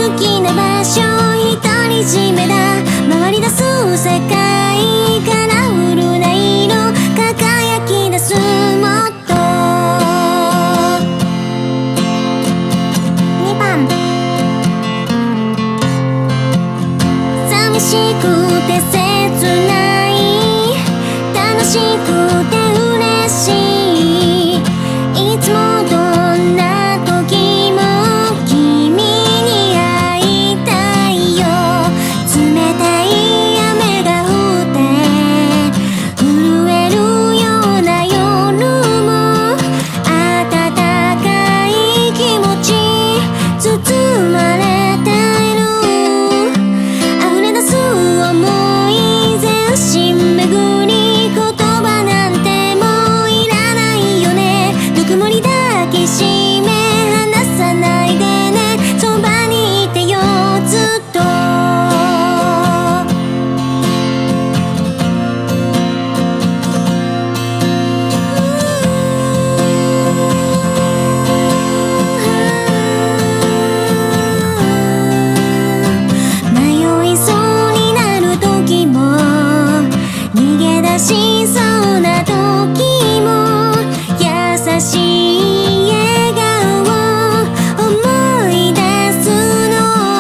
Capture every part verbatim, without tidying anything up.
好きな場所独り占めだ。回り出す世界カラフルな色輝き出すもっと。にばん寂しくて切ない楽しくて嬉しいいつもどんな時も君に会いたいよ。冷たい雨が降って震えるような夜も温かい気持ち包まれている。溢れ出す想い全身巡り言葉なんてもういらないよね。ぬくもり抱きしめ離さないでね。そばにいてよずっと。迷いそうになる時も逃げ出しそうな時も優しい笑顔を思い出すの。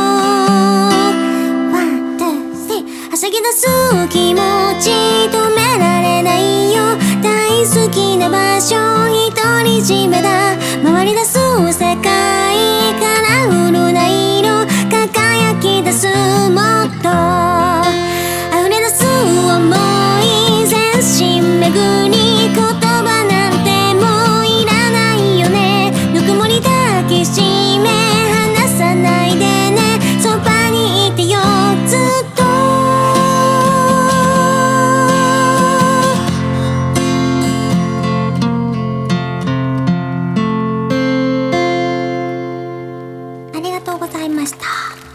ワン、ツー、スリーはしゃぎ出す気持ち止められないよ。大好きな場所独り占めだ。回り出す世界カラフルな色輝き出すもっと。溢れ出す想い全身巡り言葉なんてもういらないよね。ぬくもり抱きしめ離さないでね。そばにいてよずっと。ありがとうございました。